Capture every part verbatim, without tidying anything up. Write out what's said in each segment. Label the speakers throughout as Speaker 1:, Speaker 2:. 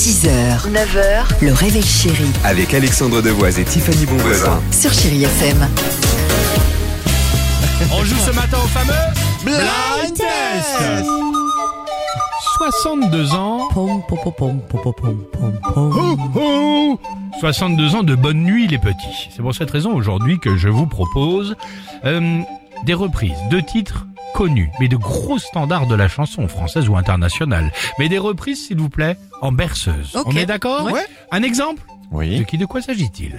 Speaker 1: six heures, neuf heures, le réveil chéri
Speaker 2: Avec Alexandre Devoise et Tiffany Bonvoisin.
Speaker 1: sur Chéri F M.
Speaker 3: On joue ce matin au fameux Blind Test. soixante-deux ans.
Speaker 4: Pom, pom, pom, pom, pom, pom, pom, pom.
Speaker 3: Oh, oh. soixante-deux ans de bonne nuit les petits. C'est pour cette raison aujourd'hui que je vous propose euh, des reprises de titres connus, mais de gros standards de la chanson française ou internationale. Mais des reprises, s'il vous plaît, en berceuse.
Speaker 4: Ok.
Speaker 3: On est d'accord?
Speaker 4: Ouais.
Speaker 3: Un exemple? De
Speaker 2: Oui.
Speaker 3: qui, de quoi s'agit-il?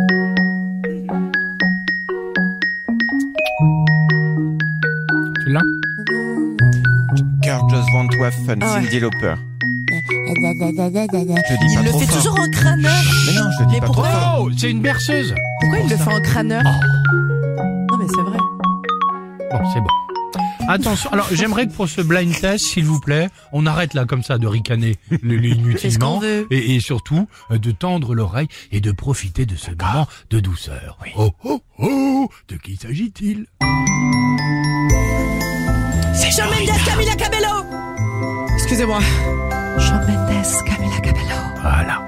Speaker 3: Celui-là?
Speaker 5: Girl Just Want to Have Fun,
Speaker 4: Ah ouais.
Speaker 5: Cyndi Lauper. Je dis
Speaker 4: Il
Speaker 5: pas
Speaker 4: le
Speaker 5: trop
Speaker 4: fait
Speaker 5: fort.
Speaker 4: toujours en crâneur.
Speaker 5: Mais non, je le dis
Speaker 4: Mais
Speaker 5: pas trop
Speaker 4: pourquoi
Speaker 5: fort.
Speaker 3: Oh, c'est une berceuse.
Speaker 4: Pourquoi il le fait en crâneur Non mais c'est vrai.
Speaker 3: Bon, c'est bon. Attention, alors j'aimerais que pour ce blind test, s'il vous plaît, on arrête là comme ça de ricaner le, le
Speaker 4: Qu'est-ce
Speaker 3: inutilement
Speaker 4: qu'on veut
Speaker 3: et, et surtout euh, de tendre l'oreille et de profiter de ce moment de douceur. Oh oh oh, de qui s'agit-il?
Speaker 4: C'est Shawn Mendes, Camila Cabello. Excusez-moi. Shawn Mendes, Camila Cabello.
Speaker 3: Voilà.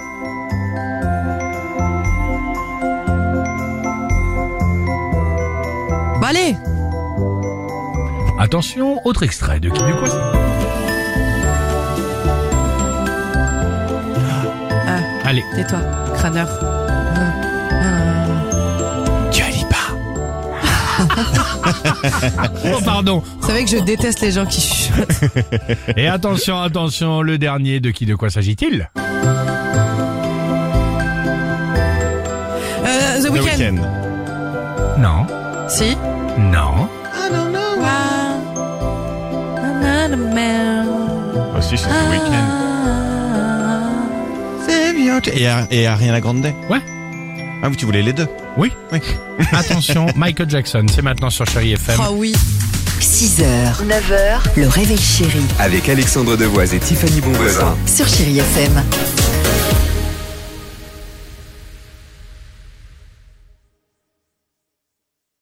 Speaker 4: Bon allez.
Speaker 3: Attention, autre extrait de qui, de quoi?
Speaker 4: Ah,
Speaker 3: Allez.
Speaker 4: tais-toi, crâneur.
Speaker 3: Tu dis pas. Oh pardon.
Speaker 4: Vous savez que je déteste les gens qui chuchotent.
Speaker 3: Et attention, attention, le dernier, de qui, de quoi s'agit-il?
Speaker 4: Euh, The
Speaker 5: The
Speaker 4: Weeknd.
Speaker 5: Weeknd.
Speaker 3: Non,
Speaker 4: Si.
Speaker 3: non.
Speaker 5: Oh, si, c'est The Weeknd. C'est bien. Et, Ar- et Ariana Grande.
Speaker 3: Ouais.
Speaker 5: Ah, vous, tu voulais les deux?
Speaker 3: Oui.
Speaker 5: Oui.
Speaker 3: Attention, Michael Jackson, c'est maintenant sur Chéri F M.
Speaker 4: Oh oui.
Speaker 1: six heures, neuf heures, le réveil chéri
Speaker 2: Avec Alexandre Devoise et Tiffany Bonvoisin.
Speaker 1: sur Chéri F M.